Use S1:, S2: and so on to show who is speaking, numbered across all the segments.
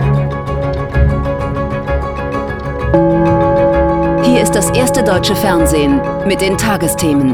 S1: Hier ist das erste deutsche Fernsehen mit den Tagesthemen.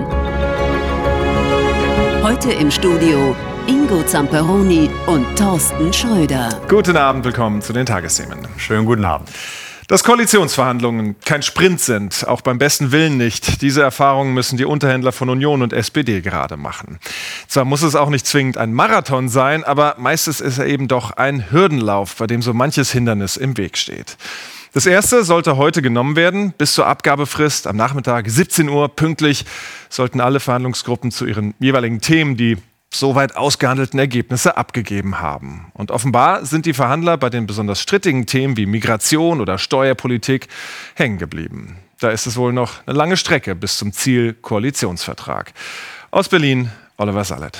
S1: Heute im Studio Ingo Zamperoni und Thorsten Schröder.
S2: Guten Abend, willkommen zu den Tagesthemen.
S3: Schönen guten Abend.
S2: Dass Koalitionsverhandlungen kein Sprint sind, auch beim besten Willen nicht. Diese Erfahrungen müssen die Unterhändler von Union und SPD gerade machen. Zwar muss es auch nicht zwingend ein Marathon sein, aber meistens ist er eben doch ein Hürdenlauf, bei dem so manches Hindernis im Weg steht. Das erste sollte heute genommen werden. Bis zur Abgabefrist am Nachmittag 17 Uhr pünktlich sollten alle Verhandlungsgruppen zu ihren jeweiligen Themen die soweit ausgehandelten Ergebnisse abgegeben haben. Und offenbar sind die Verhandler bei den besonders strittigen Themen wie Migration oder Steuerpolitik hängen geblieben. Da ist es wohl noch eine lange Strecke bis zum Ziel Koalitionsvertrag. Aus Berlin, Oliver Sallet.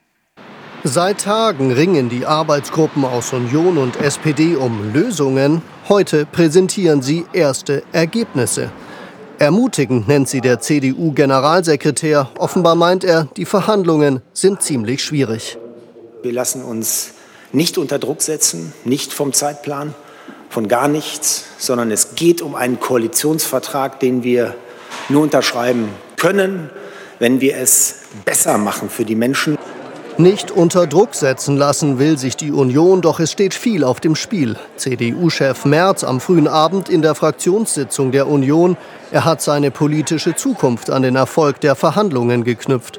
S4: Seit Tagen ringen die Arbeitsgruppen aus Union und SPD um Lösungen. Heute präsentieren sie erste Ergebnisse. Ermutigend nennt sie der CDU-Generalsekretär. Offenbar meint er, die Verhandlungen sind ziemlich schwierig.
S5: Wir lassen uns nicht unter Druck setzen, nicht vom Zeitplan, von gar nichts, sondern es geht um einen Koalitionsvertrag, den wir nur unterschreiben können, wenn wir es besser machen für die Menschen.
S4: Nicht unter Druck setzen lassen will sich die Union, doch es steht viel auf dem Spiel. CDU-Chef Merz am frühen Abend in der Fraktionssitzung der Union. Er hat seine politische Zukunft an den Erfolg der Verhandlungen geknüpft.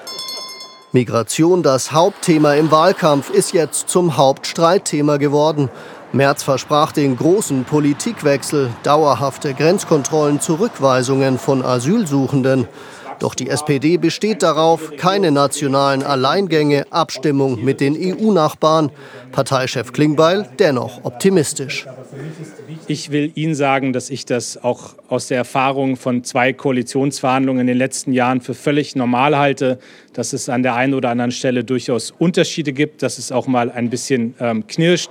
S4: Migration, das Hauptthema im Wahlkampf, ist jetzt zum Hauptstreitthema geworden. Merz versprach den großen Politikwechsel, dauerhafte Grenzkontrollen, Zurückweisungen von Asylsuchenden. Doch die SPD besteht darauf, keine nationalen Alleingänge, Abstimmung mit den EU-Nachbarn. Parteichef Klingbeil dennoch optimistisch.
S6: Ich will Ihnen sagen, dass ich das auch aus der Erfahrung von 2 Koalitionsverhandlungen in den letzten Jahren für völlig normal halte, dass es an der einen oder anderen Stelle durchaus Unterschiede gibt, dass es auch mal ein bisschen knirscht.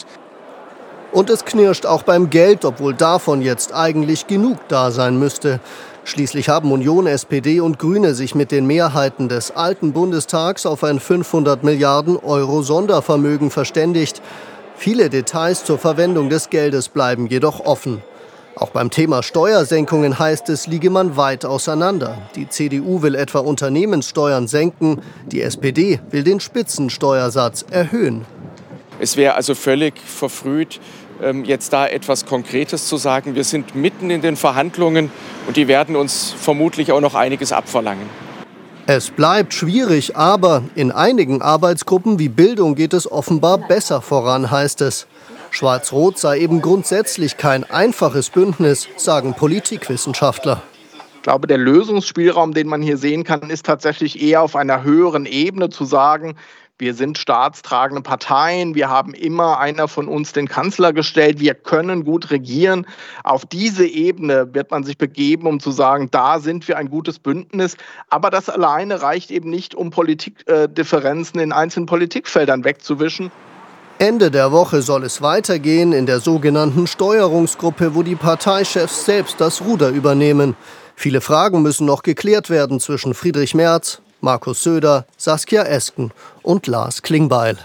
S4: Und es knirscht auch beim Geld, obwohl davon jetzt eigentlich genug da sein müsste. Schließlich haben Union, SPD und Grüne sich mit den Mehrheiten des alten Bundestags auf ein 500 Milliarden Euro Sondervermögen verständigt. Viele Details zur Verwendung des Geldes bleiben jedoch offen. Auch beim Thema Steuersenkungen heißt es, liege man weit auseinander. Die CDU will etwa Unternehmenssteuern senken, die SPD will den Spitzensteuersatz erhöhen.
S7: Es wäre also völlig verfrüht, jetzt da etwas Konkretes zu sagen. Wir sind mitten in den Verhandlungen und die werden uns vermutlich auch noch einiges abverlangen.
S4: Es bleibt schwierig, aber in einigen Arbeitsgruppen wie Bildung geht es offenbar besser voran, heißt es. Schwarz-Rot sei eben grundsätzlich kein einfaches Bündnis, sagen Politikwissenschaftler.
S8: Ich glaube, der Lösungsspielraum, den man hier sehen kann, ist tatsächlich eher auf einer höheren Ebene zu sagen, wir sind staatstragende Parteien, wir haben immer einer von uns den Kanzler gestellt, wir können gut regieren. Auf diese Ebene wird man sich begeben, um zu sagen, da sind wir ein gutes Bündnis. Aber das alleine reicht eben nicht, um Politikdifferenzen in einzelnen Politikfeldern wegzuwischen.
S4: Ende der Woche soll es weitergehen in der sogenannten Steuerungsgruppe, wo die Parteichefs selbst das Ruder übernehmen. Viele Fragen müssen noch geklärt werden zwischen Friedrich Merz, Markus Söder, Saskia Esken und Lars Klingbeil.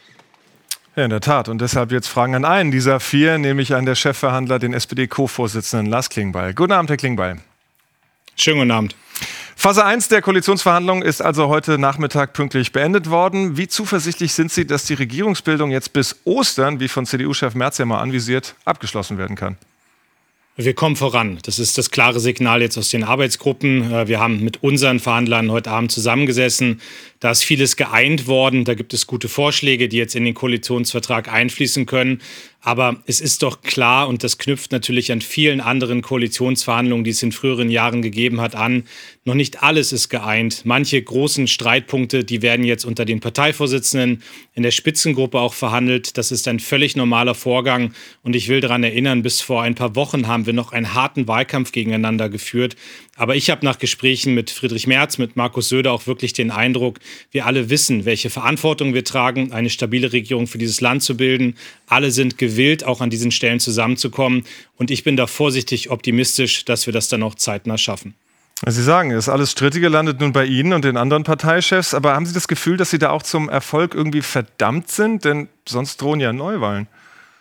S2: Ja, in der Tat. Und deshalb jetzt Fragen an einen dieser 4, nämlich an der Chefverhandler, den SPD-Co-Vorsitzenden Lars Klingbeil. Guten Abend, Herr Klingbeil.
S6: Schönen guten Abend.
S2: Phase 1 der Koalitionsverhandlungen ist also heute Nachmittag pünktlich beendet worden. Wie zuversichtlich sind Sie, dass die Regierungsbildung jetzt bis Ostern, wie von CDU-Chef Merz ja mal anvisiert, abgeschlossen werden kann?
S6: Wir kommen voran. Das ist das klare Signal jetzt aus den Arbeitsgruppen. Wir haben mit unseren Verhandlern heute Abend zusammengesessen. Da ist vieles geeint worden. Da gibt es gute Vorschläge, die jetzt in den Koalitionsvertrag einfließen können. Aber es ist doch klar, und das knüpft natürlich an vielen anderen Koalitionsverhandlungen, die es in früheren Jahren gegeben hat, an. Noch nicht alles ist geeint. Manche großen Streitpunkte, die werden jetzt unter den Parteivorsitzenden in der Spitzengruppe auch verhandelt. Das ist ein völlig normaler Vorgang. Und ich will daran erinnern, bis vor ein paar Wochen haben wir noch einen harten Wahlkampf gegeneinander geführt. Aber ich habe nach Gesprächen mit Friedrich Merz, mit Markus Söder auch wirklich den Eindruck, wir alle wissen, welche Verantwortung wir tragen, eine stabile Regierung für dieses Land zu bilden. Alle sind gewillt, auch an diesen Stellen zusammenzukommen. Und ich bin da vorsichtig optimistisch, dass wir das dann auch zeitnah schaffen.
S2: Sie sagen, es ist alles Strittige landet nun bei Ihnen und den anderen Parteichefs. Aber haben Sie das Gefühl, dass Sie da auch zum Erfolg irgendwie verdammt sind? Denn sonst drohen ja Neuwahlen.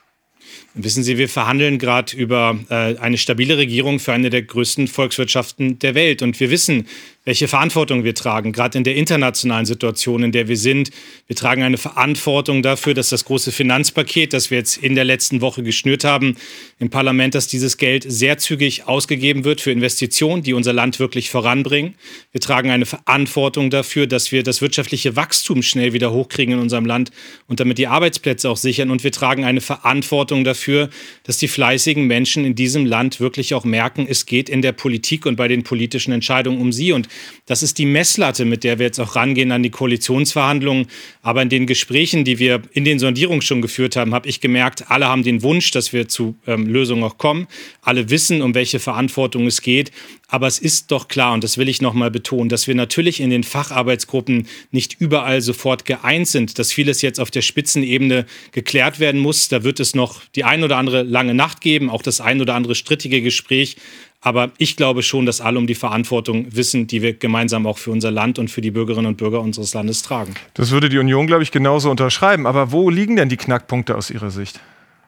S6: Wissen Sie, wir verhandeln gerade über eine stabile Regierung für eine der größten Volkswirtschaften der Welt. Und wir wissen, welche Verantwortung wir tragen, gerade in der internationalen Situation, in der wir sind. Wir tragen eine Verantwortung dafür, dass das große Finanzpaket, das wir jetzt in der letzten Woche geschnürt haben im Parlament, dass dieses Geld sehr zügig ausgegeben wird für Investitionen, die unser Land wirklich voranbringen. Wir tragen eine Verantwortung dafür, dass wir das wirtschaftliche Wachstum schnell wieder hochkriegen in unserem Land und damit die Arbeitsplätze auch sichern. Und wir tragen eine Verantwortung dafür, dass die fleißigen Menschen in diesem Land wirklich auch merken, es geht in der Politik und bei den politischen Entscheidungen um sie. Und das ist die Messlatte, mit der wir jetzt auch rangehen an die Koalitionsverhandlungen. Aber in den Gesprächen, die wir in den Sondierungen schon geführt haben, habe ich gemerkt, alle haben den Wunsch, dass wir zu Lösungen auch kommen. Alle wissen, um welche Verantwortung es geht. Aber es ist doch klar, und das will ich noch mal betonen, dass wir natürlich in den Facharbeitsgruppen nicht überall sofort geeint sind, dass vieles jetzt auf der Spitzenebene geklärt werden muss. Da wird es noch die ein oder andere lange Nacht geben, auch das ein oder andere strittige Gespräch. Aber ich glaube schon, dass alle um die Verantwortung wissen, die wir gemeinsam auch für unser Land und für die Bürgerinnen und Bürger unseres Landes tragen.
S2: Das würde die Union, glaube ich, genauso unterschreiben. Aber wo liegen denn die Knackpunkte aus Ihrer Sicht?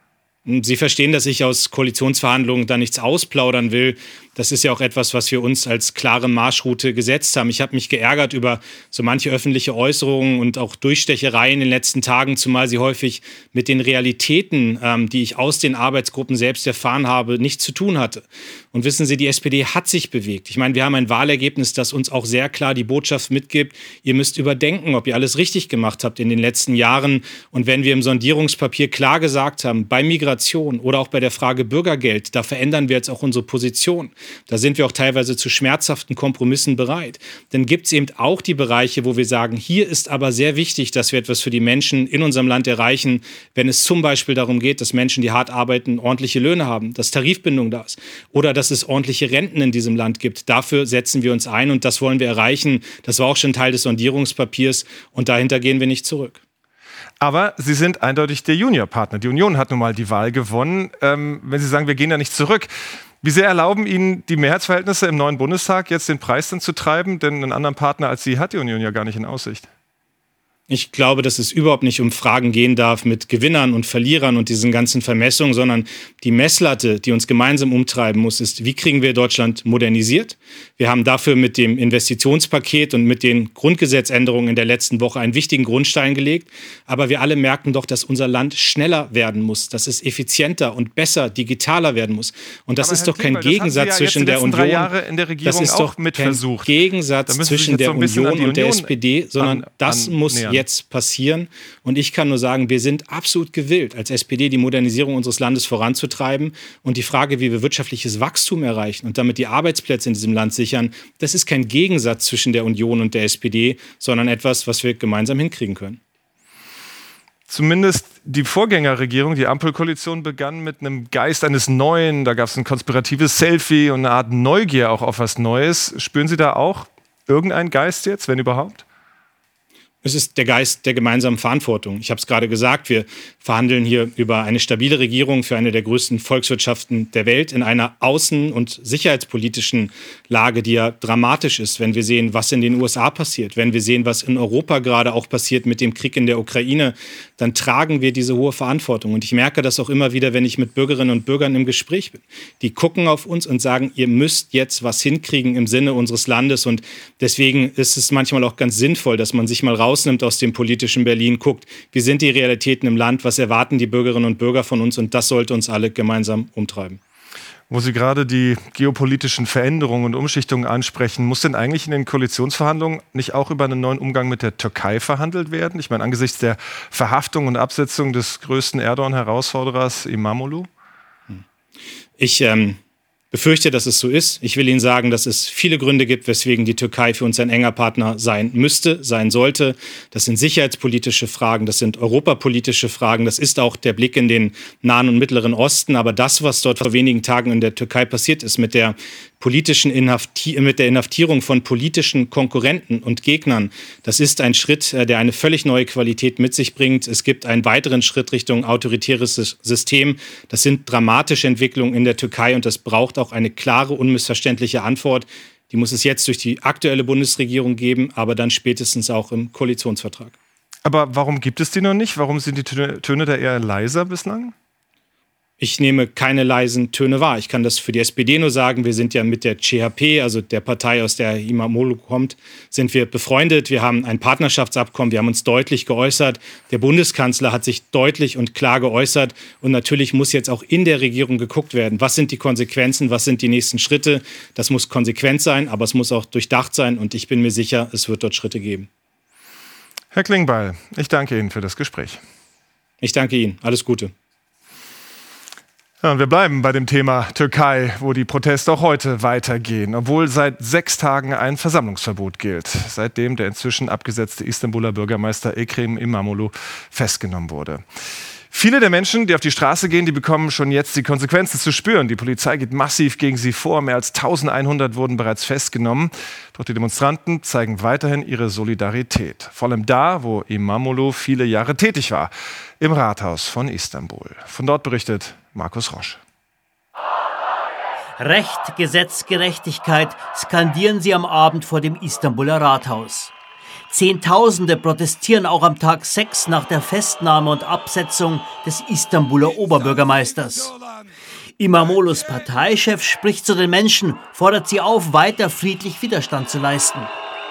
S6: Sie verstehen, dass ich aus Koalitionsverhandlungen da nichts ausplaudern will. Das ist ja auch etwas, was wir uns als klare Marschroute gesetzt haben. Ich habe mich geärgert über so manche öffentliche Äußerungen und auch Durchstechereien in den letzten Tagen, zumal sie häufig mit den Realitäten, die ich aus den Arbeitsgruppen selbst erfahren habe, nichts zu tun hatte. Und wissen Sie, die SPD hat sich bewegt. Ich meine, wir haben ein Wahlergebnis, das uns auch sehr klar die Botschaft mitgibt, ihr müsst überdenken, ob ihr alles richtig gemacht habt in den letzten Jahren. Und wenn wir im Sondierungspapier klar gesagt haben, bei Migration oder auch bei der Frage Bürgergeld, da verändern wir jetzt auch unsere Position. Da sind wir auch teilweise zu schmerzhaften Kompromissen bereit. Dann gibt es eben auch die Bereiche, wo wir sagen, hier ist aber sehr wichtig, dass wir etwas für die Menschen in unserem Land erreichen, wenn es zum Beispiel darum geht, dass Menschen, die hart arbeiten, ordentliche Löhne haben, dass Tarifbindung da ist oder dass es ordentliche Renten in diesem Land gibt. Dafür setzen wir uns ein und das wollen wir erreichen. Das war auch schon Teil des Sondierungspapiers und dahinter gehen wir nicht zurück.
S2: Aber Sie sind eindeutig der Juniorpartner. Die Union hat nun mal die Wahl gewonnen. Wenn Sie sagen, wir gehen da nicht zurück, wie sehr erlauben Ihnen die Mehrheitsverhältnisse im neuen Bundestag jetzt den Preis dann zu treiben? Denn einen anderen Partner als Sie hat die Union ja gar nicht in Aussicht.
S6: Ich glaube, dass es überhaupt nicht um Fragen gehen darf mit Gewinnern und Verlierern und diesen ganzen Vermessungen, sondern die Messlatte, die uns gemeinsam umtreiben muss, ist, wie kriegen wir Deutschland modernisiert? Wir haben dafür mit dem Investitionspaket und mit den Grundgesetzänderungen in der letzten Woche einen wichtigen Grundstein gelegt. Aber wir alle merken doch, dass unser Land schneller werden muss, dass es effizienter und besser, digitaler werden muss. Und das ist doch kein Gegensatz zwischen der Union. Das ist doch kein Gegensatz zwischen der Union und der SPD, sondern das muss jetzt passieren. Und ich kann nur sagen, wir sind absolut gewillt, als SPD die Modernisierung unseres Landes voranzutreiben. Und die Frage, wie wir wirtschaftliches Wachstum erreichen und damit die Arbeitsplätze in diesem Land sichern, das ist kein Gegensatz zwischen der Union und der SPD, sondern etwas, was wir gemeinsam hinkriegen können.
S2: Zumindest die Vorgängerregierung, die Ampelkoalition, begann mit einem Geist eines Neuen. Da gab es ein konspiratives Selfie und eine Art Neugier auch auf was Neues. Spüren Sie da auch irgendeinen Geist jetzt, wenn überhaupt?
S6: Es ist der Geist der gemeinsamen Verantwortung. Ich habe es gerade gesagt, wir verhandeln hier über eine stabile Regierung für eine der größten Volkswirtschaften der Welt in einer außen- und sicherheitspolitischen Lage, die ja dramatisch ist, wenn wir sehen, was in den USA passiert, wenn wir sehen, was in Europa gerade auch passiert mit dem Krieg in der Ukraine, dann tragen wir diese hohe Verantwortung. Und ich merke das auch immer wieder, wenn ich mit Bürgerinnen und Bürgern im Gespräch bin. Die gucken auf uns und sagen, ihr müsst jetzt was hinkriegen im Sinne unseres Landes. Und deswegen ist es manchmal auch ganz sinnvoll, dass man sich mal rausnimmt aus dem politischen Berlin, guckt, wie sind die Realitäten im Land, was erwarten die Bürgerinnen und Bürger von uns, und das sollte uns alle gemeinsam umtreiben.
S2: Wo Sie gerade die geopolitischen Veränderungen und Umschichtungen ansprechen, muss denn eigentlich in den Koalitionsverhandlungen nicht auch über einen neuen Umgang mit der Türkei verhandelt werden? Ich meine, angesichts der Verhaftung und Absetzung des größten Erdogan-Herausforderers Imamoglu?
S6: Ich befürchte, dass es so ist. Ich will Ihnen sagen, dass es viele Gründe gibt, weswegen die Türkei für uns ein enger Partner sein müsste, sein sollte. Das sind sicherheitspolitische Fragen, das sind europapolitische Fragen, das ist auch der Blick in den Nahen und Mittleren Osten. Aber das, was dort vor wenigen Tagen in der Türkei passiert ist, mit der Inhaftierung von politischen Konkurrenten und Gegnern, das ist ein Schritt, der eine völlig neue Qualität mit sich bringt. Es gibt einen weiteren Schritt Richtung autoritäres System. Das sind dramatische Entwicklungen in der Türkei und das braucht auch eine klare, unmissverständliche Antwort. Die muss es jetzt durch die aktuelle Bundesregierung geben, aber dann spätestens auch im Koalitionsvertrag.
S2: Aber warum gibt es die noch nicht? Warum sind die Töne da eher leiser bislang?
S6: Ich nehme keine leisen Töne wahr. Ich kann das für die SPD nur sagen. Wir sind ja mit der CHP, also der Partei, aus der İmamoğlu kommt, sind wir befreundet. Wir haben ein Partnerschaftsabkommen. Wir haben uns deutlich geäußert. Der Bundeskanzler hat sich deutlich und klar geäußert. Und natürlich muss jetzt auch in der Regierung geguckt werden, was sind die Konsequenzen, was sind die nächsten Schritte. Das muss konsequent sein, aber es muss auch durchdacht sein. Und ich bin mir sicher, es wird dort Schritte geben.
S2: Herr Klingbeil, ich danke Ihnen für das Gespräch.
S6: Ich danke Ihnen. Alles Gute.
S2: Ja, und wir bleiben bei dem Thema Türkei, wo die Proteste auch heute weitergehen, obwohl seit 6 Tagen ein Versammlungsverbot gilt, seitdem der inzwischen abgesetzte Istanbuler Bürgermeister Ekrem İmamoğlu festgenommen wurde. Viele der Menschen, die auf die Straße gehen, die bekommen schon jetzt die Konsequenzen zu spüren. Die Polizei geht massiv gegen sie vor. Mehr als 1100 wurden bereits festgenommen. Doch die Demonstranten zeigen weiterhin ihre Solidarität. Vor allem da, wo İmamoğlu viele Jahre tätig war, im Rathaus von Istanbul. Von dort berichtet Markus Rosch.
S3: Recht, Gesetz, Gerechtigkeit skandieren sie am Abend vor dem Istanbuler Rathaus. Zehntausende protestieren auch am Tag 6 nach der Festnahme und Absetzung des Istanbuler Oberbürgermeisters. İmamoğlu's Parteichef spricht zu den Menschen, fordert sie auf, weiter friedlich Widerstand zu leisten.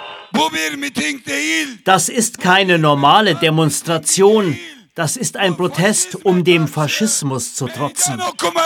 S3: Das ist keine normale Demonstration. Das ist ein Protest, um dem Faschismus zu trotzen.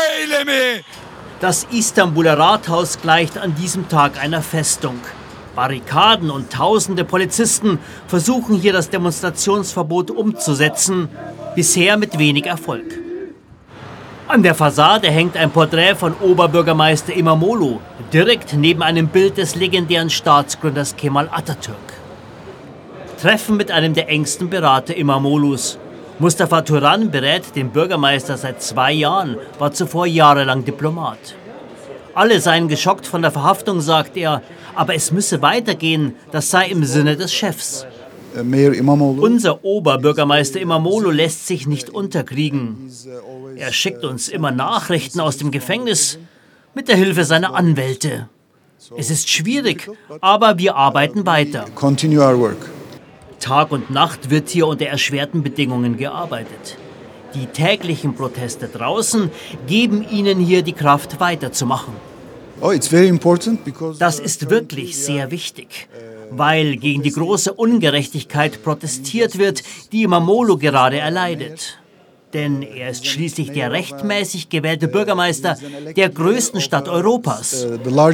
S3: Das Istanbuler Rathaus gleicht an diesem Tag einer Festung. Barrikaden und tausende Polizisten versuchen hier das Demonstrationsverbot umzusetzen, bisher mit wenig Erfolg. An der Fassade hängt ein Porträt von Oberbürgermeister İmamoğlu, direkt neben einem Bild des legendären Staatsgründers Kemal Atatürk. Treffen mit einem der engsten Berater İmamoğlu's. Mustafa Turan berät den Bürgermeister seit 2 Jahren, war zuvor jahrelang Diplomat. Alle seien geschockt von der Verhaftung, sagt er, aber es müsse weitergehen, das sei im Sinne des Chefs. Unser Oberbürgermeister İmamoğlu lässt sich nicht unterkriegen. Er schickt uns immer Nachrichten aus dem Gefängnis mit der Hilfe seiner Anwälte. Es ist schwierig, aber wir arbeiten weiter. Tag und Nacht wird hier unter erschwerten Bedingungen gearbeitet. Die täglichen Proteste draußen geben ihnen hier die Kraft, weiterzumachen. Das ist wirklich sehr wichtig, weil gegen die große Ungerechtigkeit protestiert wird, die İmamoğlu gerade erleidet. Denn er ist schließlich der rechtmäßig gewählte Bürgermeister der größten Stadt Europas.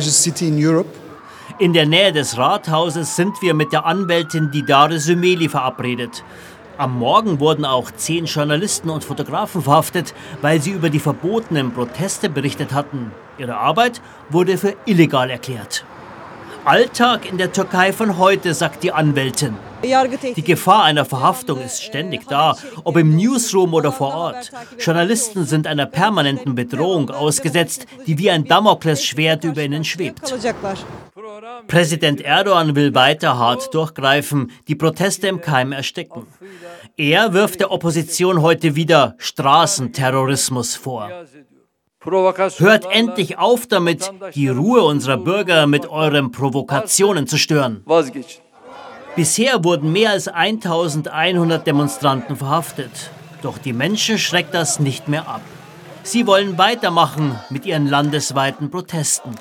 S3: In der Nähe des Rathauses sind wir mit der Anwältin Didare Sümeli verabredet. Am Morgen wurden auch 10 Journalisten und Fotografen verhaftet, weil sie über die verbotenen Proteste berichtet hatten. Ihre Arbeit wurde für illegal erklärt. Alltag in der Türkei von heute, sagt die Anwältin. Die Gefahr einer Verhaftung ist ständig da, ob im Newsroom oder vor Ort. Journalisten sind einer permanenten Bedrohung ausgesetzt, die wie ein Damoklesschwert über ihnen schwebt. Präsident Erdoğan will weiter hart durchgreifen, die Proteste im Keim ersticken. Er wirft der Opposition heute wieder Straßenterrorismus vor. Hört endlich auf damit, die Ruhe unserer Bürger mit euren Provokationen zu stören. Bisher wurden mehr als 1100 Demonstranten verhaftet. Doch die Menschen schreckt das nicht mehr ab. Sie wollen weitermachen mit ihren landesweiten Protesten.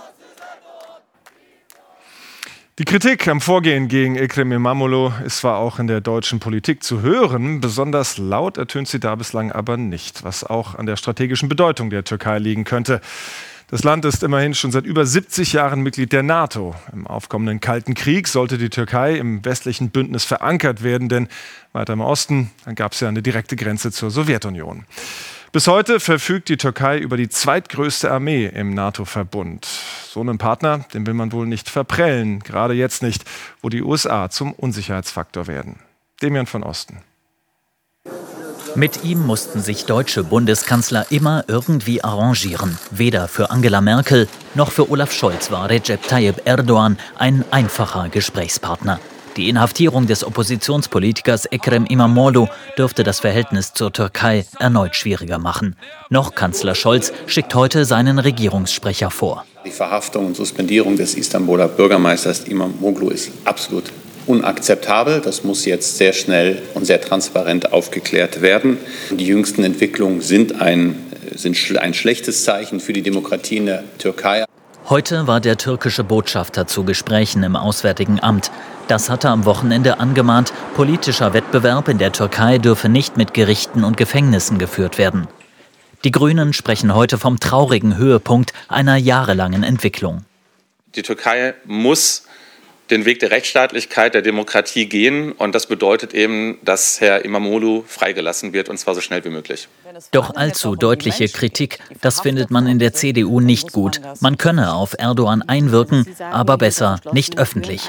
S2: Die Kritik am Vorgehen gegen Ekrem İmamoğlu ist zwar auch in der deutschen Politik zu hören, besonders laut ertönt sie da bislang aber nicht, was auch an der strategischen Bedeutung der Türkei liegen könnte. Das Land ist immerhin schon seit über 70 Jahren Mitglied der NATO. Im aufkommenden Kalten Krieg sollte die Türkei im westlichen Bündnis verankert werden, denn weiter im Osten gab es ja eine direkte Grenze zur Sowjetunion. Bis heute verfügt die Türkei über die zweitgrößte Armee im NATO-Verbund. So einen Partner, den will man wohl nicht verprellen, gerade jetzt nicht, wo die USA zum Unsicherheitsfaktor werden. Demian von Osten.
S9: Mit ihm mussten sich deutsche Bundeskanzler immer irgendwie arrangieren. Weder für Angela Merkel noch für Olaf Scholz war Recep Tayyip Erdoğan ein einfacher Gesprächspartner. Die Inhaftierung des Oppositionspolitikers Ekrem İmamoğlu dürfte das Verhältnis zur Türkei erneut schwieriger machen. Noch Kanzler Scholz schickt heute seinen Regierungssprecher vor.
S10: Die Verhaftung und Suspendierung des Istanbuler Bürgermeisters İmamoğlu ist absolut unakzeptabel. Das muss jetzt sehr schnell und sehr transparent aufgeklärt werden. Die jüngsten Entwicklungen sind ein sind ein schlechtes Zeichen für die Demokratie in der Türkei.
S9: Heute war der türkische Botschafter zu Gesprächen im Auswärtigen Amt. Das hatte am Wochenende angemahnt, politischer Wettbewerb in der Türkei dürfe nicht mit Gerichten und Gefängnissen geführt werden. Die Grünen sprechen heute vom traurigen Höhepunkt einer jahrelangen Entwicklung.
S11: Die Türkei muss den Weg der Rechtsstaatlichkeit, der Demokratie gehen. Und das bedeutet eben, dass Herr İmamoğlu freigelassen wird, und zwar so schnell wie möglich.
S9: Doch allzu deutliche Kritik, das findet man in der CDU nicht gut. Man könne auf Erdogan einwirken, aber besser nicht öffentlich.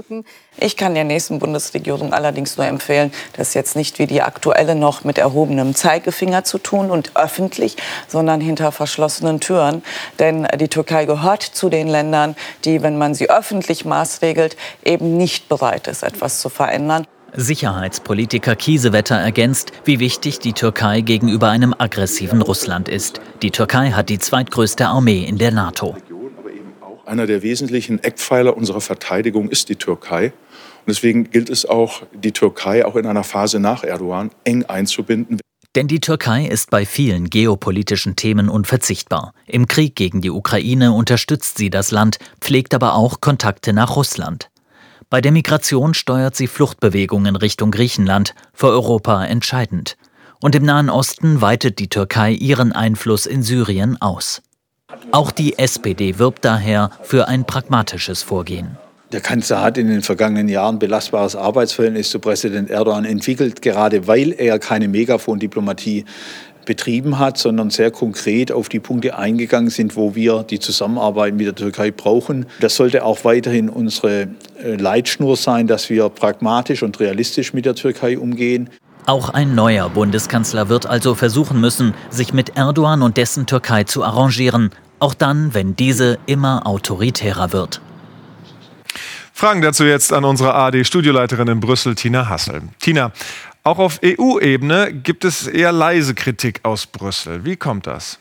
S12: Ich kann der nächsten Bundesregierung allerdings nur empfehlen, das jetzt nicht wie die aktuelle noch mit erhobenem Zeigefinger zu tun und öffentlich, sondern hinter verschlossenen Türen. Denn die Türkei gehört zu den Ländern, die, wenn man sie öffentlich maßregelt, eben nicht bereit ist, etwas zu verändern.
S9: Sicherheitspolitiker Kiesewetter ergänzt, wie wichtig die Türkei gegenüber einem aggressiven Russland ist. Die Türkei hat die zweitgrößte Armee in der NATO.
S13: Einer der wesentlichen Eckpfeiler unserer Verteidigung ist die Türkei. Und deswegen gilt es auch, die Türkei auch in einer Phase nach Erdogan eng einzubinden.
S9: Denn die Türkei ist bei vielen geopolitischen Themen unverzichtbar. Im Krieg gegen die Ukraine unterstützt sie das Land, pflegt aber auch Kontakte nach Russland. Bei der Migration steuert sie Fluchtbewegungen Richtung Griechenland, für Europa entscheidend. Und im Nahen Osten weitet die Türkei ihren Einfluss in Syrien aus. Auch die SPD wirbt daher für ein pragmatisches Vorgehen.
S14: Der Kanzler hat in den vergangenen Jahren belastbares Arbeitsverhältnis zu Präsident Erdogan entwickelt, gerade weil er keine Megafon-Diplomatie betrieben hat, sondern sehr konkret auf die Punkte eingegangen sind, wo wir die Zusammenarbeit mit der Türkei brauchen. Das sollte auch weiterhin unsere Leitschnur sein, dass wir pragmatisch und realistisch mit der Türkei umgehen.
S9: Auch ein neuer Bundeskanzler wird also versuchen müssen, sich mit Erdogan und dessen Türkei zu arrangieren, auch dann, wenn diese immer autoritärer wird.
S2: Fragen dazu jetzt an unsere ARD-Studioleiterin in Brüssel, Tina Hassel. Tina, auch auf EU-Ebene gibt es eher leise Kritik aus Brüssel. Wie kommt das?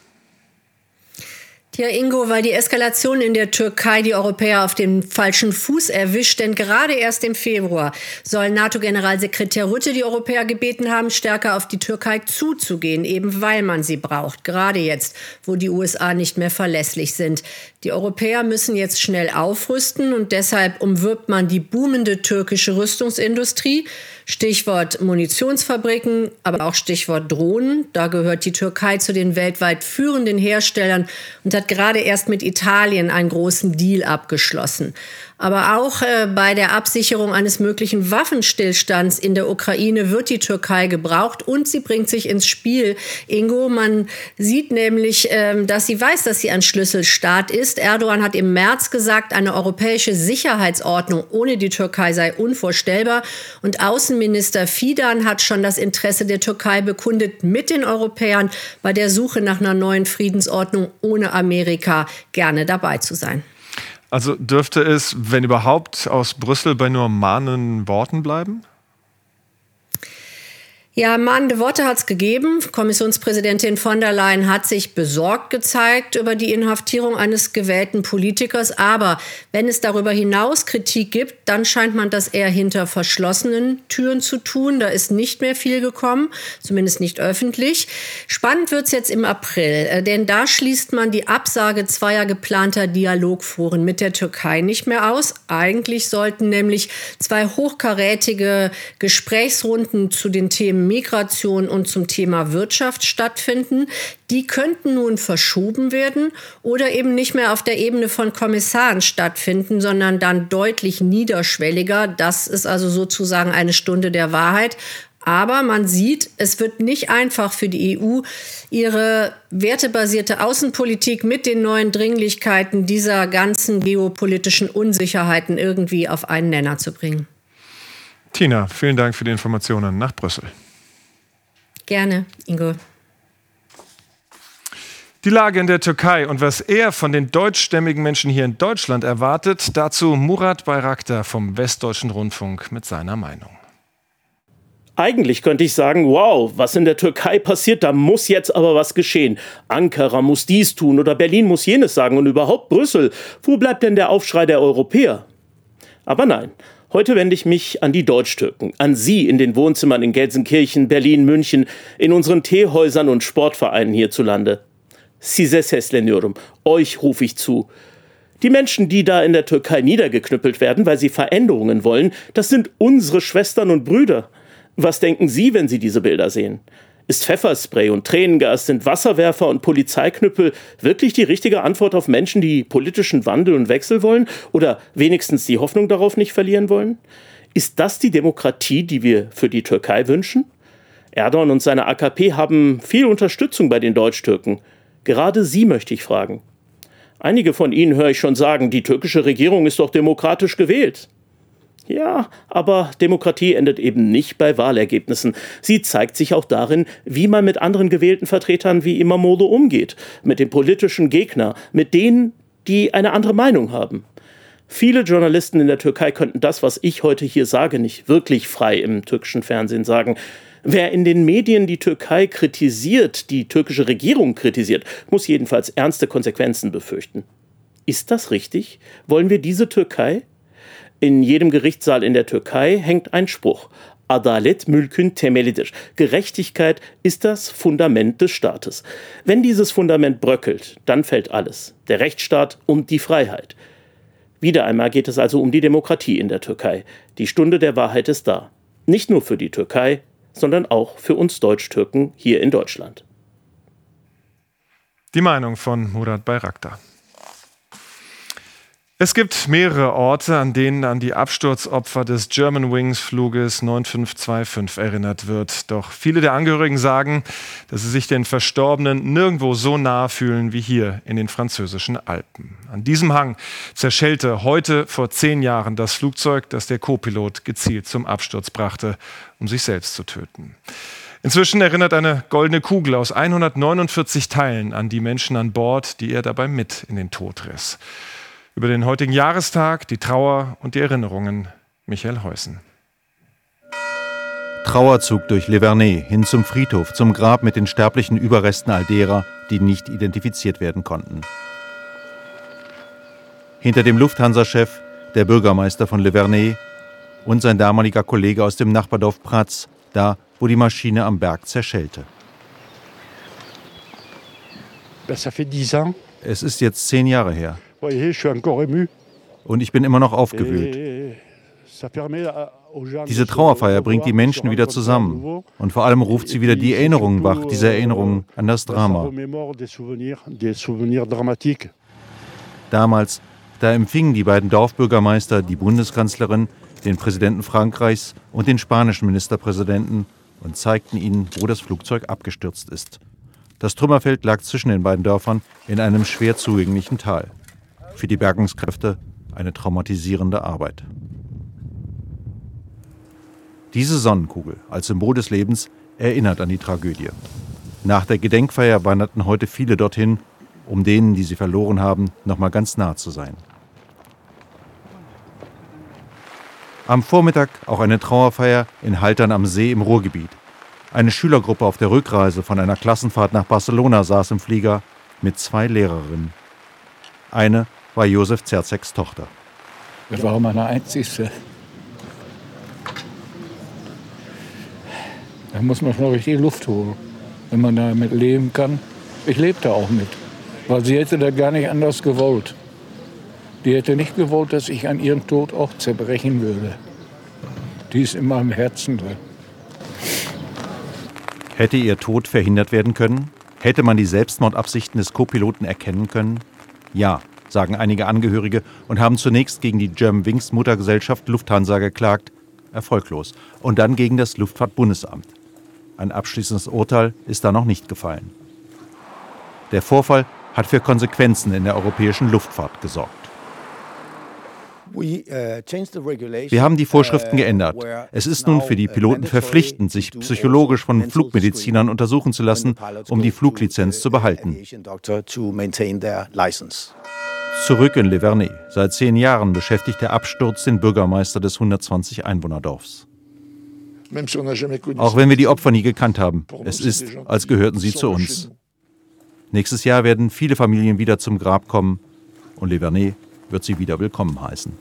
S15: Ja, Ingo, weil die Eskalation in der Türkei die Europäer auf den falschen Fuß erwischt. Denn gerade erst im Februar soll NATO-Generalsekretär Rutte die Europäer gebeten haben, stärker auf die Türkei zuzugehen, eben weil man sie braucht. Gerade jetzt, wo die USA nicht mehr verlässlich sind. Die Europäer müssen jetzt schnell aufrüsten und deshalb umwirbt man die boomende türkische Rüstungsindustrie. Stichwort Munitionsfabriken, aber auch Stichwort Drohnen. Da gehört die Türkei zu den weltweit führenden Herstellern und hat gerade erst mit Italien einen großen Deal abgeschlossen. Aber auch bei der Absicherung eines möglichen Waffenstillstands in der Ukraine wird die Türkei gebraucht und sie bringt sich ins Spiel. Ingo, man sieht nämlich, dass sie weiß, dass sie ein Schlüsselstaat ist. Erdogan hat im März gesagt, eine europäische Sicherheitsordnung ohne die Türkei sei unvorstellbar. Und Außenminister Fidan hat schon das Interesse der Türkei bekundet, mit den Europäern bei der Suche nach einer neuen Friedensordnung ohne Amerika gerne dabei zu sein.
S2: Also dürfte es, wenn überhaupt, aus Brüssel bei nur mahnenden Worten bleiben?
S15: Ja, mahnende Worte hat es gegeben. Kommissionspräsidentin von der Leyen hat sich besorgt gezeigt über die Inhaftierung eines gewählten Politikers. Aber wenn es darüber hinaus Kritik gibt, dann scheint man das eher hinter verschlossenen Türen zu tun. Da ist nicht mehr viel gekommen, zumindest nicht öffentlich. Spannend wird's jetzt im April, denn da schließt man die Absage zweier geplanter Dialogforen mit der Türkei nicht mehr aus. Eigentlich sollten nämlich 2 hochkarätige Gesprächsrunden zu den Themen Migration und zum Thema Wirtschaft stattfinden. Die könnten nun verschoben werden oder eben nicht mehr auf der Ebene von Kommissaren stattfinden, sondern dann deutlich niederschwelliger. Das ist also sozusagen eine Stunde der Wahrheit. Aber man sieht, es wird nicht einfach für die EU, ihre wertebasierte Außenpolitik mit den neuen Dringlichkeiten dieser ganzen geopolitischen Unsicherheiten irgendwie auf einen Nenner zu bringen.
S2: Tina, vielen Dank für die Informationen nach Brüssel.
S15: Gerne, Ingo.
S2: Die Lage in der Türkei und was er von den deutschstämmigen Menschen hier in Deutschland erwartet, dazu Murat Bayraktar vom Westdeutschen Rundfunk mit seiner Meinung.
S16: Eigentlich könnte ich sagen, wow, was in der Türkei passiert, da muss jetzt aber was geschehen. Ankara muss dies tun oder Berlin muss jenes sagen und überhaupt Brüssel. Wo bleibt denn der Aufschrei der Europäer? Aber nein. Heute wende ich mich an die Deutschtürken, an Sie in den Wohnzimmern in Gelsenkirchen, Berlin, München, in unseren Teehäusern und Sportvereinen hierzulande. Size sesleniyorum. Euch rufe ich zu. Die Menschen, die da in der Türkei niedergeknüppelt werden, weil sie Veränderungen wollen, das sind unsere Schwestern und Brüder. Was denken Sie, wenn Sie diese Bilder sehen? Ist Pfefferspray und Tränengas, sind Wasserwerfer und Polizeiknüppel wirklich die richtige Antwort auf Menschen, die politischen Wandel und Wechsel wollen oder wenigstens die Hoffnung darauf nicht verlieren wollen? Ist das die Demokratie, die wir für die Türkei wünschen? Erdoğan und seine AKP haben viel Unterstützung bei den Deutschtürken. Gerade Sie möchte ich fragen. Einige von Ihnen höre ich schon sagen, die türkische Regierung ist doch demokratisch gewählt. Ja, aber Demokratie endet eben nicht bei Wahlergebnissen. Sie zeigt sich auch darin, wie man mit anderen gewählten Vertretern wie İmamoğlu umgeht, mit dem politischen Gegner, mit denen, die eine andere Meinung haben. Viele Journalisten in der Türkei könnten das, was ich heute hier sage, nicht wirklich frei im türkischen Fernsehen sagen. Wer in den Medien die Türkei kritisiert, die türkische Regierung kritisiert, muss jedenfalls ernste Konsequenzen befürchten. Ist das richtig? Wollen wir diese Türkei? In jedem Gerichtssaal in der Türkei hängt ein Spruch. Adalet mülkün temelidir. Gerechtigkeit ist das Fundament des Staates. Wenn dieses Fundament bröckelt, dann fällt alles. Der Rechtsstaat und die Freiheit. Wieder einmal geht es also um die Demokratie in der Türkei. Die Stunde der Wahrheit ist da. Nicht nur für die Türkei, sondern auch für uns Deutschtürken hier in Deutschland.
S2: Die Meinung von Murat Bayraktar. Es gibt mehrere Orte, an denen an die Absturzopfer des Germanwings-Fluges 9525 erinnert wird. Doch viele der Angehörigen sagen, dass sie sich den Verstorbenen nirgendwo so nahe fühlen wie hier in den französischen Alpen. An diesem Hang zerschellte heute vor 10 Jahren das Flugzeug, das der Co-Pilot gezielt zum Absturz brachte, um sich selbst zu töten. Inzwischen erinnert eine goldene Kugel aus 149 Teilen an die Menschen an Bord, die er dabei mit in den Tod riss. Über den heutigen Jahrestag, die Trauer und die Erinnerungen, Michael Heusen.
S17: Trauerzug durch Le Vernet hin zum Friedhof, zum Grab mit den sterblichen Überresten all derer, die nicht identifiziert werden konnten. Hinter dem Lufthansa-Chef, der Bürgermeister von Le Vernet und sein damaliger Kollege aus dem Nachbardorf Prats, da, wo die Maschine am Berg zerschellte. Es ist jetzt 10 Jahre her. Und ich bin immer noch aufgewühlt. Diese Trauerfeier bringt die Menschen wieder zusammen. Und vor allem ruft sie wieder die Erinnerungen wach, diese Erinnerungen an das Drama. Damals, da empfingen die beiden Dorfbürgermeister die Bundeskanzlerin, den Präsidenten Frankreichs und den spanischen Ministerpräsidenten und zeigten ihnen, wo das Flugzeug abgestürzt ist. Das Trümmerfeld lag zwischen den beiden Dörfern in einem schwer zugänglichen Tal. Für die Bergungskräfte eine traumatisierende Arbeit. Diese Sonnenkugel als Symbol des Lebens erinnert an die Tragödie. Nach der Gedenkfeier wanderten heute viele dorthin, um denen, die sie verloren haben, nochmal ganz nah zu sein. Am Vormittag auch eine Trauerfeier in Haltern am See im Ruhrgebiet. Eine Schülergruppe auf der Rückreise von einer Klassenfahrt nach Barcelona saß im Flieger mit 2 Lehrerinnen. Eine war Josef Zerzeks Tochter.
S18: Das war meine einzigste. Da muss man schon richtig Luft holen, wenn man damit leben kann. Ich lebte auch mit, weil sie hätte das gar nicht anders gewollt. Die hätte nicht gewollt, dass ich an ihrem Tod auch zerbrechen würde. Die ist in meinem Herzen drin.
S17: Hätte ihr Tod verhindert werden können? Hätte man die Selbstmordabsichten des Co-Piloten erkennen können? Ja, sagen einige Angehörige und haben zunächst gegen die Germanwings Muttergesellschaft Lufthansa geklagt, erfolglos, und dann gegen das Luftfahrtbundesamt. Ein abschließendes Urteil ist da noch nicht gefallen. Der Vorfall hat für Konsequenzen in der europäischen Luftfahrt gesorgt. Wir haben die Vorschriften geändert. Es ist nun für die Piloten verpflichtend, sich psychologisch von Flugmedizinern untersuchen zu lassen, um die Fluglizenz zu behalten. Zurück in Le Vernet. Seit 10 Jahren beschäftigt der Absturz den Bürgermeister des 120 Einwohnerdorfs. Auch wenn wir die Opfer nie gekannt haben, es ist, als gehörten sie zu uns. Nächstes Jahr werden viele Familien wieder zum Grab kommen und Le Vernet wird sie wieder willkommen heißen.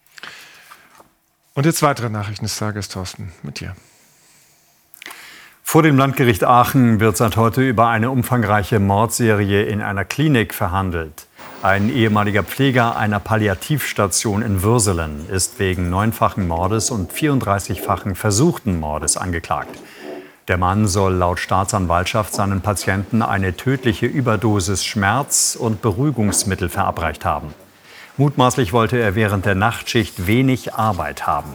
S2: Und jetzt weitere Nachrichten des Tages, Thorsten, mit dir.
S19: Vor dem Landgericht Aachen wird seit heute über eine umfangreiche Mordserie in einer Klinik verhandelt. Ein ehemaliger Pfleger einer Palliativstation in Würselen ist wegen 9-fachen Mordes und 34-fachen versuchten Mordes angeklagt. Der Mann soll laut Staatsanwaltschaft seinen Patienten eine tödliche Überdosis Schmerz- und Beruhigungsmittel verabreicht haben. Mutmaßlich wollte er während der Nachtschicht wenig Arbeit haben.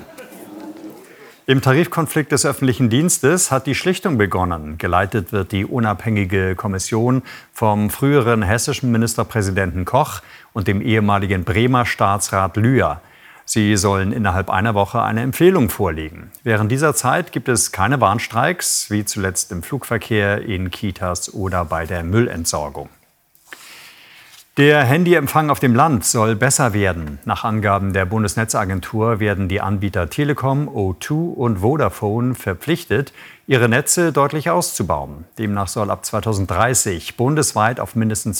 S19: Im Tarifkonflikt des öffentlichen Dienstes hat die Schlichtung begonnen. Geleitet wird die unabhängige Kommission vom früheren hessischen Ministerpräsidenten Koch und dem ehemaligen Bremer Staatsrat Lühr. Sie sollen innerhalb einer Woche eine Empfehlung vorlegen. Während dieser Zeit gibt es keine Warnstreiks, wie zuletzt im Flugverkehr, in Kitas oder bei der Müllentsorgung. Der Handyempfang auf dem Land soll besser werden. Nach Angaben der Bundesnetzagentur werden die Anbieter Telekom, O2 und Vodafone verpflichtet, ihre Netze deutlich auszubauen. Demnach soll ab 2030 bundesweit auf mindestens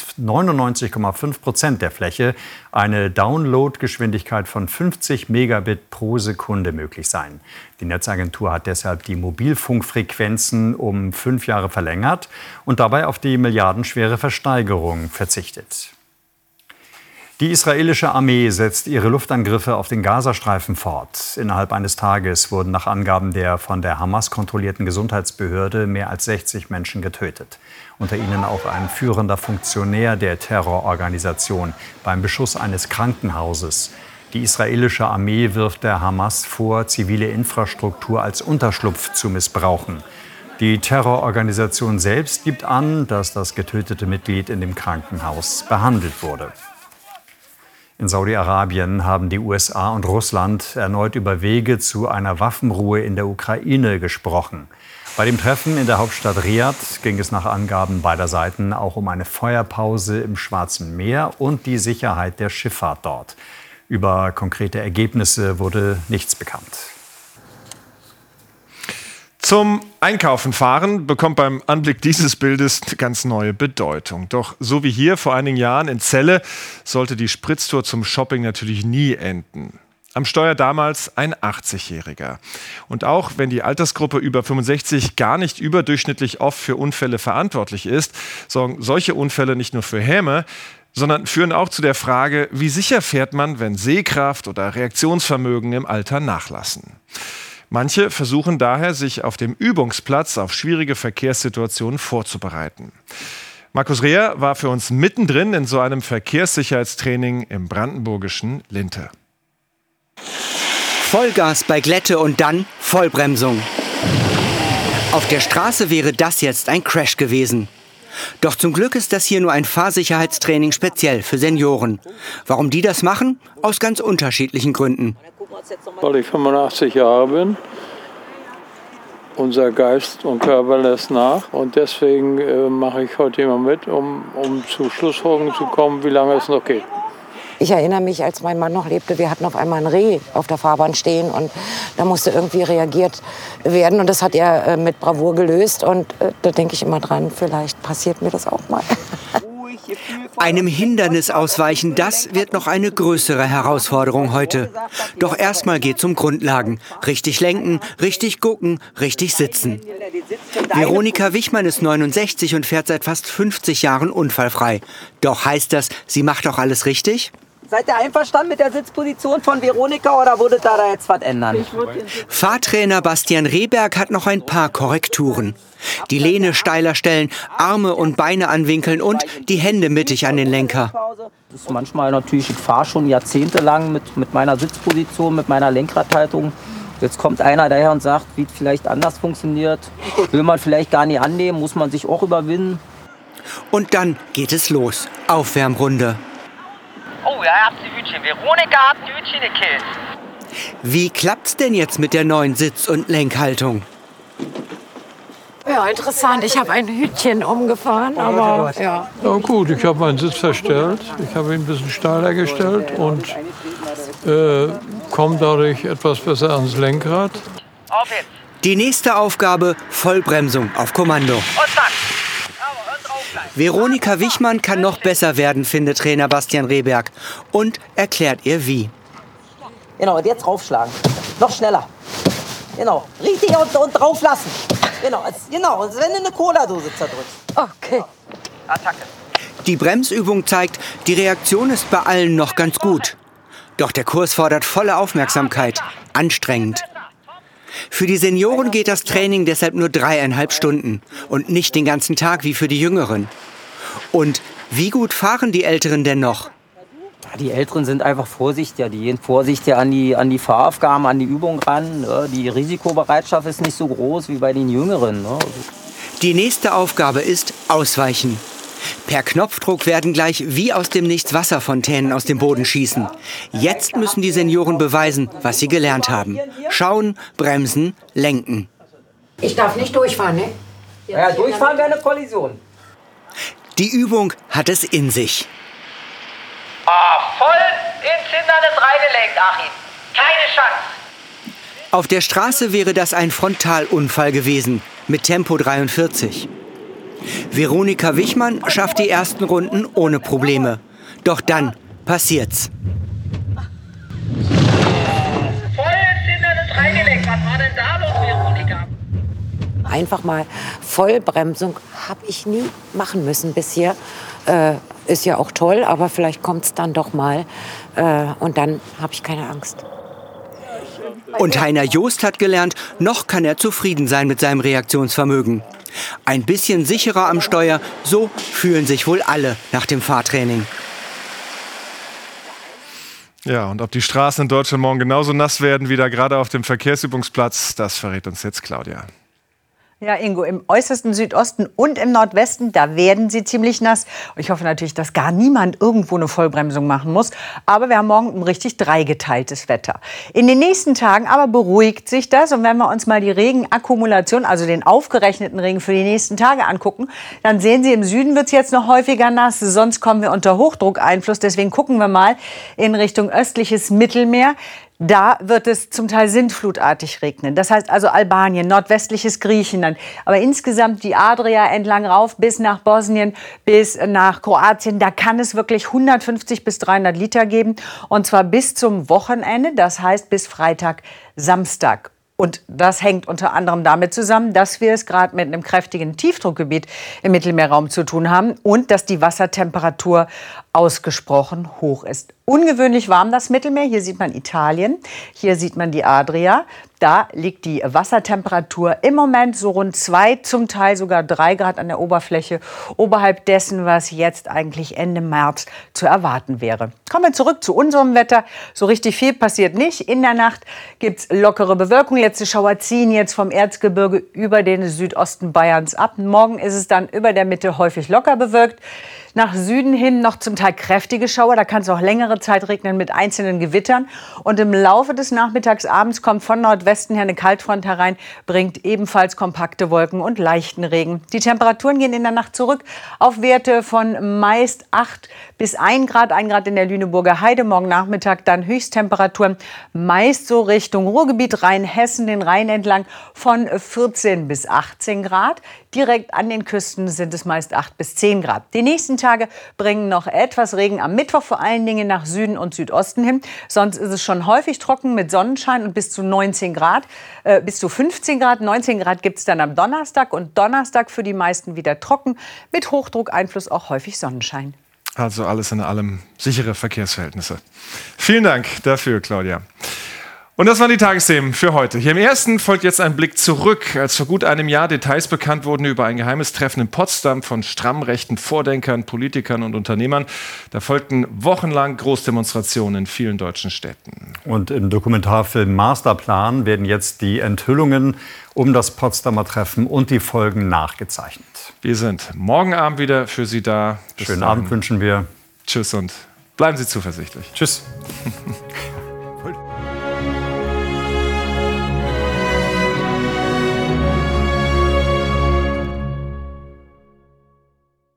S19: 99,5% der Fläche eine Downloadgeschwindigkeit von 50 Megabit pro Sekunde möglich sein. Die Netzagentur hat deshalb die Mobilfunkfrequenzen um 5 Jahre verlängert und dabei auf die milliardenschwere Versteigerung verzichtet. Die israelische Armee setzt ihre Luftangriffe auf den Gazastreifen fort. Innerhalb eines Tages wurden nach Angaben der von der Hamas kontrollierten Gesundheitsbehörde mehr als 60 Menschen getötet. Unter ihnen auch ein führender Funktionär der Terrororganisation beim Beschuss eines Krankenhauses. Die israelische Armee wirft der Hamas vor, zivile Infrastruktur als Unterschlupf zu missbrauchen. Die Terrororganisation selbst gibt an, dass das getötete Mitglied in dem Krankenhaus behandelt wurde. In Saudi-Arabien haben die USA und Russland erneut über Wege zu einer Waffenruhe in der Ukraine gesprochen. Bei dem Treffen in der Hauptstadt Riad ging es nach Angaben beider Seiten auch um eine Feuerpause im Schwarzen Meer und die Sicherheit der Schifffahrt dort. Über konkrete Ergebnisse wurde nichts bekannt.
S2: Zum Einkaufen fahren bekommt beim Anblick dieses Bildes eine ganz neue Bedeutung. Doch so wie hier vor einigen Jahren in Celle sollte die Spritztour zum Shopping natürlich nie enden. Am Steuer damals ein 80-Jähriger. Und auch wenn die Altersgruppe über 65 gar nicht überdurchschnittlich oft für Unfälle verantwortlich ist, sorgen solche Unfälle nicht nur für Häme, sondern führen auch zu der Frage, wie sicher fährt man, wenn Sehkraft oder Reaktionsvermögen im Alter nachlassen. Manche versuchen daher, sich auf dem Übungsplatz auf schwierige Verkehrssituationen vorzubereiten. Markus Reher war für uns mittendrin in so einem Verkehrssicherheitstraining im brandenburgischen Linte.
S20: Vollgas bei Glätte und dann Vollbremsung. Auf der Straße wäre das jetzt ein Crash gewesen. Doch zum Glück ist das hier nur ein Fahrsicherheitstraining speziell für Senioren. Warum die das machen? Aus ganz unterschiedlichen Gründen.
S21: Weil ich 85 Jahre bin. Unser Geist und Körper lässt nach. Und deswegen mache ich heute immer mit, um zu Schlussfolgerungen zu kommen, wie lange es noch geht.
S22: Ich erinnere mich, als mein Mann noch lebte, wir hatten auf einmal ein Reh auf der Fahrbahn stehen und da musste irgendwie reagiert werden und das hat er mit Bravour gelöst und da denke ich immer dran, vielleicht passiert mir das auch mal.
S20: Einem Hindernis ausweichen, das wird noch eine größere Herausforderung heute. Doch erstmal geht's um Grundlagen. Richtig lenken, richtig gucken, richtig sitzen. Veronika Wichmann ist 69 und fährt seit fast 50 Jahren unfallfrei. Doch heißt das, sie macht doch alles richtig?
S23: Seid ihr einverstanden mit der Sitzposition von Veronika oder würdet ihr da jetzt was ändern?
S20: Fahrtrainer Bastian Rehberg hat noch ein paar Korrekturen. Die Lehne steiler stellen, Arme und Beine anwinkeln und die Hände mittig an den Lenker.
S23: Das ist manchmal natürlich, ich fahre schon jahrzehntelang mit meiner Sitzposition, mit meiner Lenkradhaltung. Jetzt kommt einer daher und sagt, wie es vielleicht anders funktioniert. Will man vielleicht gar nicht annehmen, muss man sich auch überwinden.
S20: Und dann geht es los. Aufwärmrunde.
S23: Oh, er hat die Hütchen. Veronika hat die Hütchen gekillt.
S20: Wie klappt's denn jetzt mit der neuen Sitz- und Lenkhaltung?
S22: Ja, interessant. Ich habe ein Hütchen umgefahren, aber ja.
S18: Ja gut, ich habe meinen Sitz verstellt. Ich habe ihn ein bisschen steiler gestellt und komme dadurch etwas besser ans Lenkrad.
S20: Die nächste Aufgabe, Vollbremsung auf Kommando.
S23: Und zack.
S20: Veronika Wichmann kann noch besser werden, findet Trainer Bastian Rehberg. Und erklärt ihr wie.
S23: Genau, und jetzt draufschlagen. Noch schneller. Genau, richtig und drauf lassen.
S1: Genau, und wenn du eine Cola-Dose zerdrückst.
S22: Okay.
S1: Attacke.
S20: Die Bremsübung zeigt, die Reaktion ist bei allen noch ganz gut. Doch der Kurs fordert volle Aufmerksamkeit. Anstrengend. Für die Senioren geht das Training deshalb nur 3,5 Stunden und nicht den ganzen Tag wie für die Jüngeren. Und wie gut fahren die Älteren denn noch?
S23: Die Älteren sind einfach vorsichtiger. Die gehen vorsichtiger an die Fahraufgaben, an die Übung ran. Die Risikobereitschaft ist nicht so groß wie bei den Jüngeren.
S20: Die nächste Aufgabe ist Ausweichen. Per Knopfdruck werden gleich wie aus dem Nichts Wasserfontänen aus dem Boden schießen. Jetzt müssen die Senioren beweisen, was sie gelernt haben. Schauen, bremsen, lenken.
S22: Ich darf nicht durchfahren, ne?
S23: Ja, durchfahren wäre eine Kollision.
S20: Die Übung hat es in sich.
S1: Voll ins Hindernis reingelenkt, Achim. Keine Chance.
S20: Auf der Straße wäre das ein Frontalunfall gewesen, mit Tempo 43. Veronika Wichmann schafft die ersten Runden ohne Probleme. Doch dann passiert's.
S1: Voll ins Hindernis reingelenkt. Was war denn da los, Veronika?
S22: Einfach mal Vollbremsung habe ich nie machen müssen bisher. Ist ja auch toll, aber vielleicht kommt es dann doch mal. Und dann habe ich keine Angst.
S20: Und Heiner Joost hat gelernt, noch kann er zufrieden sein mit seinem Reaktionsvermögen. Ein bisschen sicherer am Steuer, so fühlen sich wohl alle nach dem Fahrtraining.
S2: Ja, und ob die Straßen in Deutschland morgen genauso nass werden wie da gerade auf dem Verkehrsübungsplatz, das verrät uns jetzt Claudia.
S5: Ja, Ingo, im äußersten Südosten und im Nordwesten, da werden sie ziemlich nass. Und ich hoffe natürlich, dass gar niemand irgendwo eine Vollbremsung machen muss. Aber wir haben morgen ein richtig dreigeteiltes Wetter. In den nächsten Tagen aber beruhigt sich das. Und wenn wir uns mal die Regenakkumulation, also den aufgerechneten Regen für die nächsten Tage angucken, dann sehen Sie, im Süden wird es jetzt noch häufiger nass. Sonst kommen wir unter Hochdruckeinfluss. Deswegen gucken wir mal in Richtung östliches Mittelmeer. Da wird es zum Teil sintflutartig regnen. Das heißt also Albanien, nordwestliches Griechenland. Aber insgesamt die Adria entlang rauf bis nach Bosnien, bis nach Kroatien. Da kann es wirklich 150 bis 300 Liter geben. Und zwar bis zum Wochenende. Das heißt bis Freitag, Samstag. Und das hängt unter anderem damit zusammen, dass wir es gerade mit einem kräftigen Tiefdruckgebiet im Mittelmeerraum zu tun haben und dass die Wassertemperatur ausgesprochen hoch ist. Ungewöhnlich warm das Mittelmeer. Hier sieht man Italien, hier sieht man die Adria. Da liegt die Wassertemperatur im Moment so rund 2, zum Teil sogar 3 Grad an der Oberfläche, oberhalb dessen, was jetzt eigentlich Ende März zu erwarten wäre. Kommen wir zurück zu unserem Wetter. So richtig viel passiert nicht. In der Nacht gibt es lockere Bewölkung. Letzte Schauer ziehen jetzt vom Erzgebirge über den Südosten Bayerns ab. Morgen ist es dann über der Mitte häufig locker bewölkt. Nach Süden hin noch zum Teil kräftige Schauer. Da kann es auch längere Zeit regnen mit einzelnen Gewittern. Und im Laufe des Nachmittags, abends kommt von Nordwesten her eine Kaltfront herein, bringt ebenfalls kompakte Wolken und leichten Regen. Die Temperaturen gehen in der Nacht zurück auf Werte von meist 8 bis 1 Grad. 1 Grad in der Lüneburger Heide. Morgen Nachmittag dann Höchsttemperaturen meist so Richtung Ruhrgebiet, Rheinhessen, den Rhein entlang von 14 bis 18 Grad. Direkt an den Küsten sind es meist 8 bis 10 Grad. Die nächsten Tage bringen noch etwas Regen am Mittwoch, vor allen Dingen nach Süden und Südosten hin. Sonst ist es schon häufig trocken mit Sonnenschein und bis zu 19 Grad, bis zu 15 Grad. 19 Grad gibt es dann am Donnerstag und Donnerstag für die meisten wieder trocken, mit Hochdruckeinfluss auch häufig Sonnenschein.
S2: Also alles in allem sichere Verkehrsverhältnisse. Vielen Dank dafür, Claudia. Und das waren die Tagesthemen für heute. Hier im Ersten folgt jetzt ein Blick zurück, als vor gut einem Jahr Details bekannt wurden über ein geheimes Treffen in Potsdam von stramm rechten Vordenkern, Politikern und Unternehmern. Da folgten wochenlang Großdemonstrationen in vielen deutschen Städten.
S19: Und im Dokumentarfilm Masterplan werden jetzt die Enthüllungen um das Potsdamer Treffen und die Folgen nachgezeichnet.
S2: Wir sind morgen Abend wieder für Sie da.
S19: Schönen Abend wünschen wir.
S2: Tschüss und bleiben Sie zuversichtlich.
S19: Tschüss.